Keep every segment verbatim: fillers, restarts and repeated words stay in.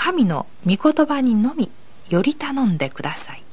神の御言葉にのみより頼んでください。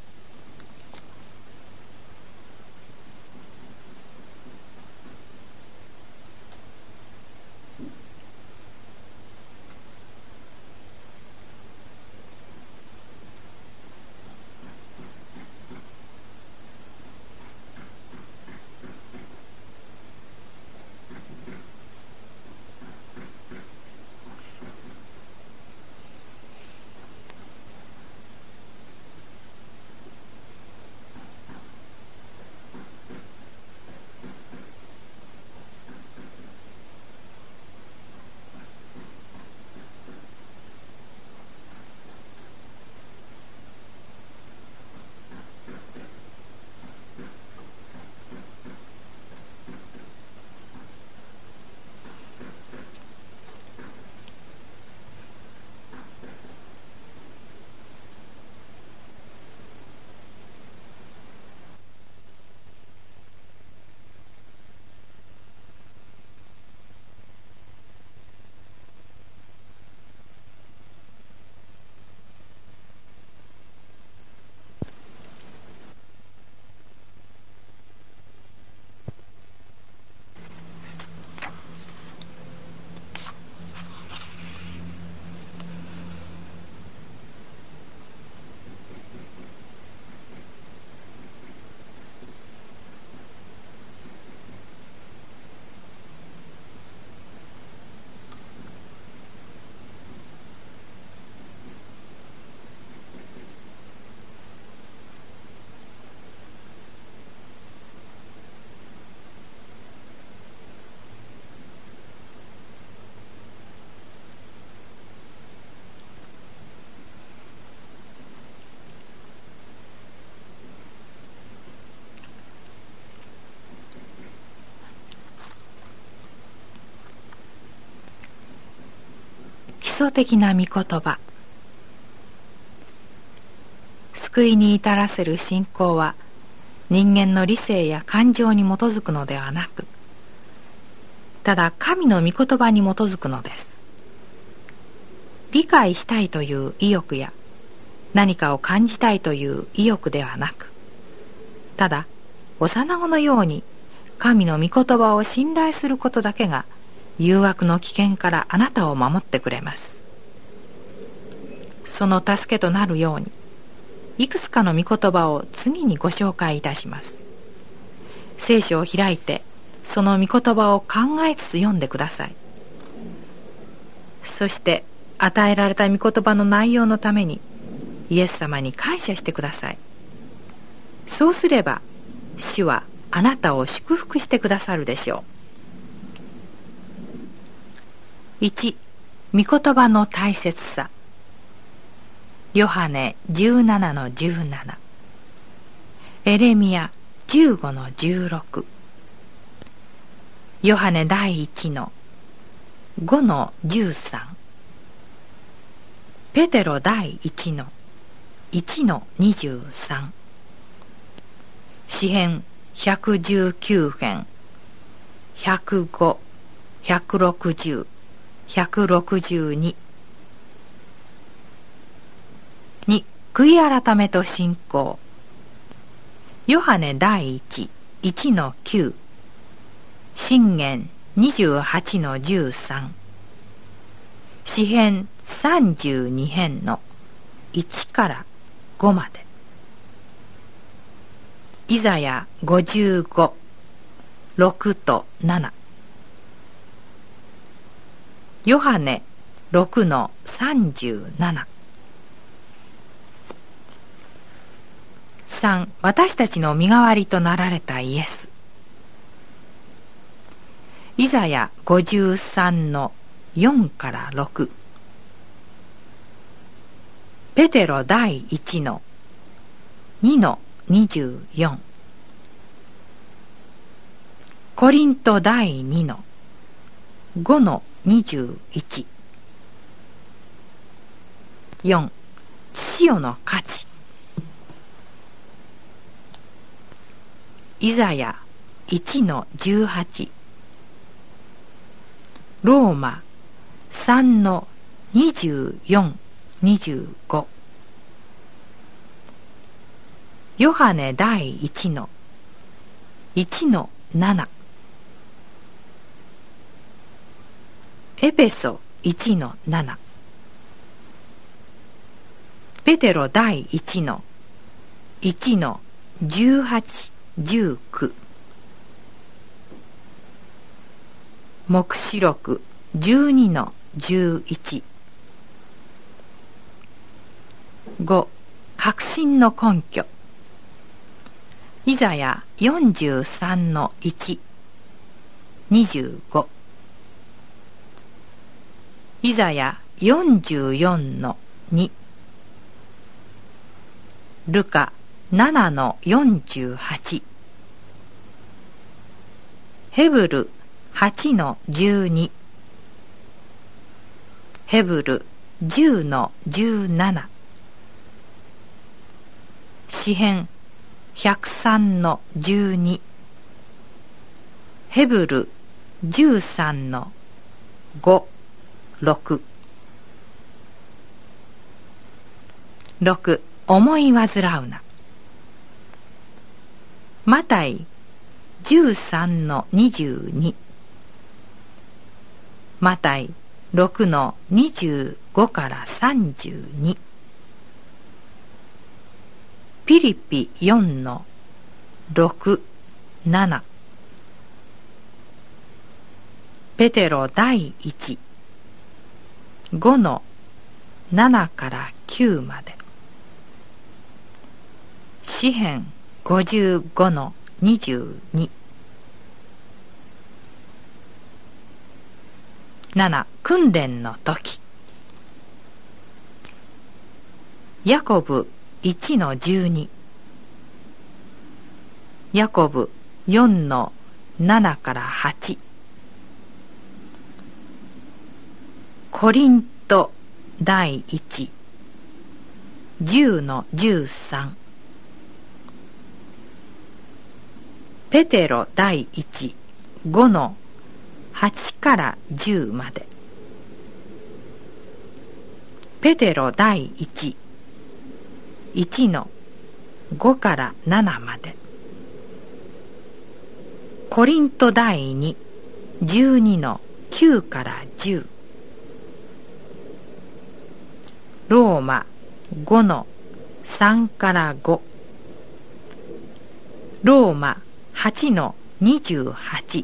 基礎的な御言葉。救いに至らせる信仰は人間の理性や感情に基づくのではなく、ただ神の御言葉に基づくのです。理解したいという意欲や何かを感じたいという意欲ではなく、ただ幼子のように神の御言葉を信頼することだけが誘惑の危険からあなたを守ってくれます。その助けとなるようにいくつかの御言葉を次にご紹介いたします。聖書を開いてその御言葉を考えつつ読んでください。そして与えられた御言葉の内容のためにイエス様に感謝してください。そうすれば主はあなたを祝福してくださるでしょう。いち、御言葉の大切さ。ヨハネ じゅうななのじゅうなな、 エレミヤ じゅうごのじゅうろく、ヨハネ第一のごのじゅうさん、ペテロ第一のいちのにじゅうさん、詩編ひゃくじゅうきゅう編、ひゃくご、ひゃくろくじゅう、ひゃくろくじゅうに。に、悔い改めと信仰。ヨハネ第一、いちのきゅう、箴言にじゅうはちのじゅうさん、詩編さんじゅうに編のいちからごまで。イザヤごじゅうご、ろくとなな。ヨハネろくのさんじゅうなな。さん、私たちの身代わりとなられたイエス。イザヤごじゅうさんのよんからろく。ペテロ第一のにのにじゅうよん。コリント第二のごのにじゅういち。よん、父よの価値。イザヤいちのじゅうはち、ローマさんのにじゅうよんにじゅうご。ヨハネ第一のいちのなな。エペソいちのなな。ペテロ第一のいちのじゅうはち、じゅうきゅう。黙示録じゅうにのじゅういち。ご、確信の根拠。イザヤよんじゅうさんのいち、にじゅうご。イザヤよんじゅうよんのに。ルカななのよんじゅうはち。ヘブルはちのじゅうに。ヘブルじゅうのじゅうなな。詩編ひゃくさんのじゅうに。ヘブルじゅうさんのご、ろく。ろく、思い煩うな。マタイじゅうさんのにじゅうに。マタイろくのにじゅうごからさんじゅうに。ピリピよんのろく、なな。ペテロ第一ごのななからきゅうまで。詩編ごじゅうごのにじゅうに。なな、訓練の時。ヤコブいちのじゅうに。ヤコブよんのななからはち。コリント第一じゅうのじゅうさん。ペテロ第一ごのはちからじゅうまで。ペテロ第一いちのごからななまで。コリント第二じゅうにのきゅうからじゅう。ローマごのさんからご。ローマはちのにじゅうはち。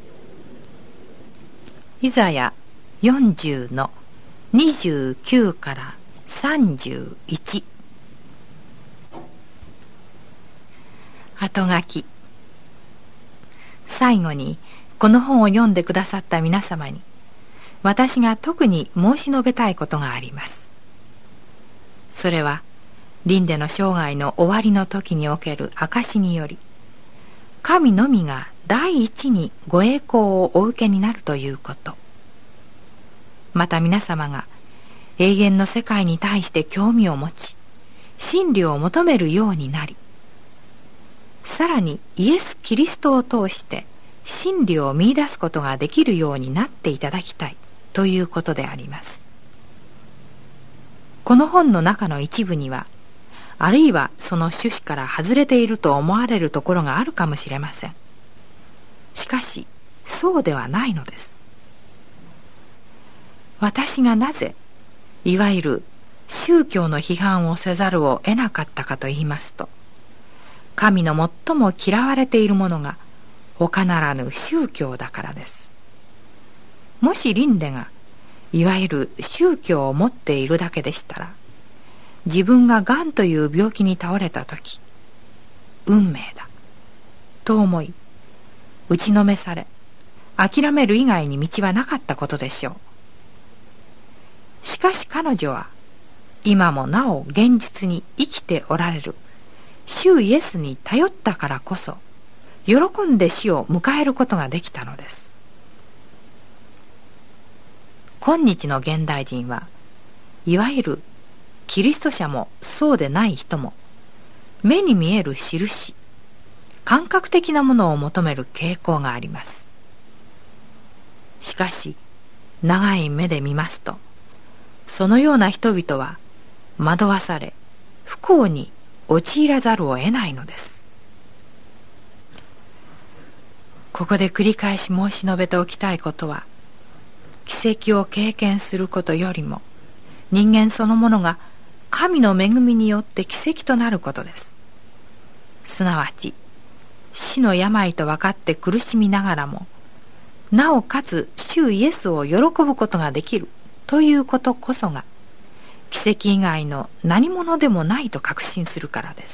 イザヤよんじゅうのにじゅうきゅうからさんじゅういち。後書き。最後にこの本を読んでくださった皆様に私が特に申し述べたいことがあります。それはリンデの生涯の終わりの時における証により、神のみが第一にご栄光をお受けになるということ。また皆様が永遠の世界に対して興味を持ち、真理を求めるようになり、さらにイエス・キリストを通して真理を見出すことができるようになっていただきたいということであります。この本の中の一部には、あるいはその趣旨から外れていると思われるところがあるかもしれません。しかしそうではないのです。私がなぜいわゆる宗教の批判をせざるを得なかったかと言いますと、神の最も嫌われているものが他ならぬ宗教だからです。もしリンデがいわゆる宗教を持っているだけでしたら、自分ががんという病気に倒れた時、運命だと思い打ちのめされ、諦める以外に道はなかったことでしょう。しかし彼女は今もなお現実に生きておられる主イエスに頼ったからこそ、喜んで死を迎えることができたのです。今日の現代人はいわゆるキリスト者もそうでない人も、目に見える印、感覚的なものを求める傾向があります。しかし長い目で見ますと、 そのような人々は惑わされ不幸に陥らざるを得ないのです。ここで繰り返し申し述べておきたいことは、奇跡を経験することよりも人間そのものが神の恵みによって奇跡となることです。すなわち死の病と分かって苦しみながらも、なおかつ主イエスを喜ぶことができるということこそが、奇跡以外の何者でもないと確信するからです。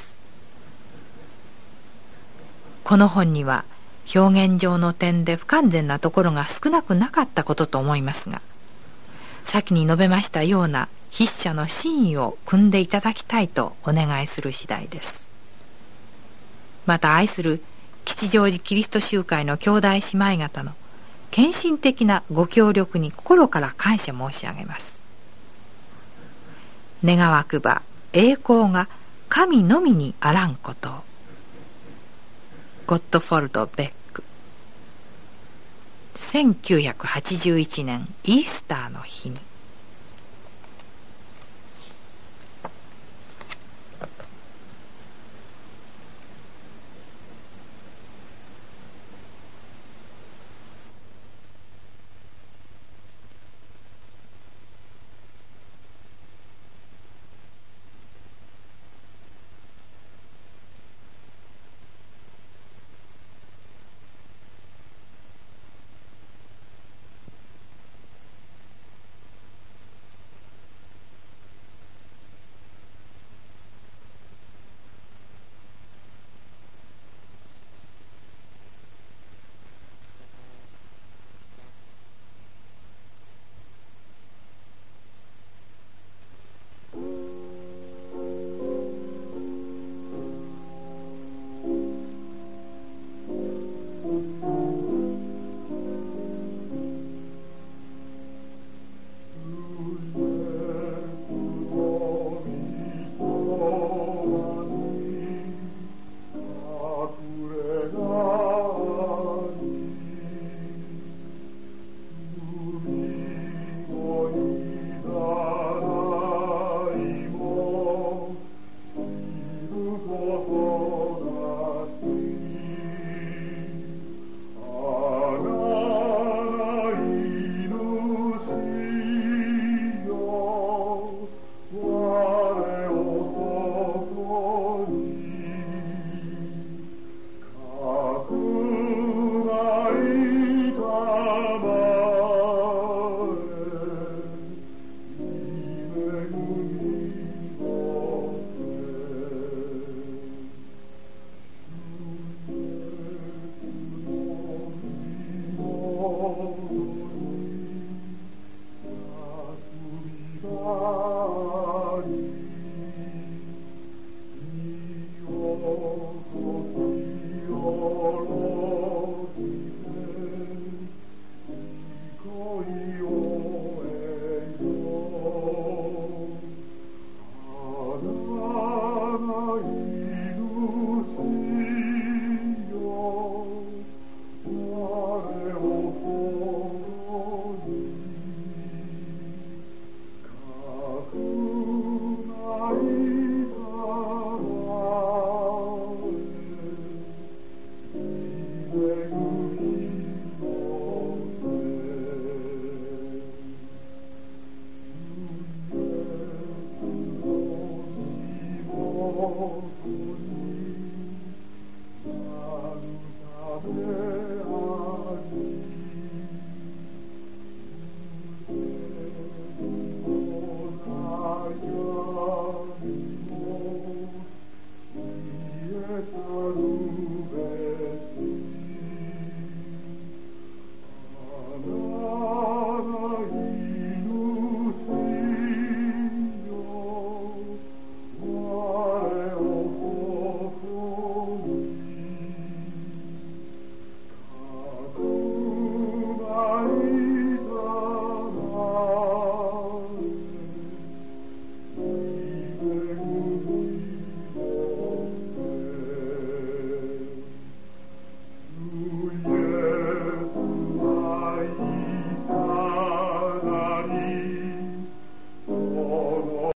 この本には表現上の点で不完全なところが少なくなかったことと思いますが、先に述べましたような筆者の真意を汲んでいただきたいとお願いする次第です。また愛する吉祥寺キリスト集会の兄弟姉妹方の献身的なご協力に心から感謝申し上げます。願わくば栄光が神のみにあらんことを。ゴットフォルド・ベック。せんきゅうひゃくはちじゅういちねんイースターの日に。 Oh